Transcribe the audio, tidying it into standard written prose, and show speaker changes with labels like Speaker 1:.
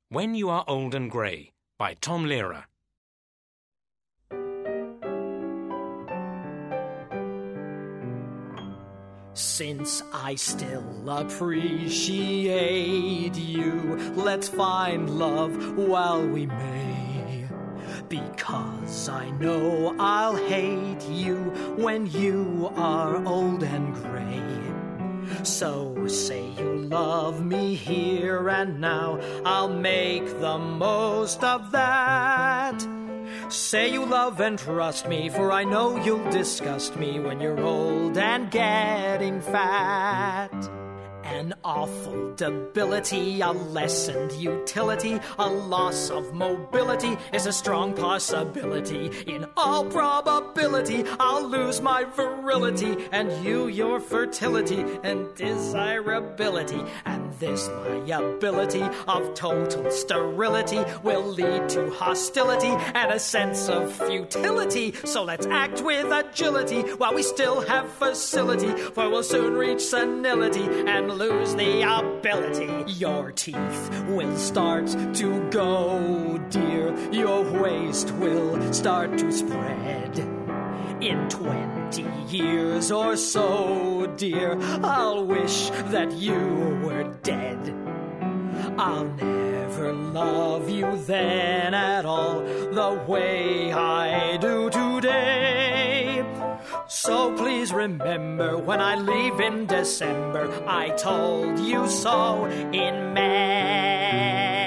Speaker 1: When You Are Old and Grey by Tom Lehrer.
Speaker 2: Since I still appreciate you, let's find love while we may. Because I know I'll hate you when you are old and gray. So say you love me here and now, I'll make the most of that. Say you love and trust me, for I know you'll disgust me when you're old and getting fat. An awful debility, a lessened utility, a loss of mobility is a strong possibility. In all probability, I'll lose my virility, and you your fertility and desirability. And this liability of total sterility will lead to hostility and a sense of futility. So let's act with agility while we still have facility, for we'll soon reach senility and lose the ability. Your teeth will start to go, dear. Your waist will start to spread. In 20 years or so, dear, I'll wish that you were dead. I'll never love you then at all the way I do today. So please remember, when I leave in December, I told you so in May.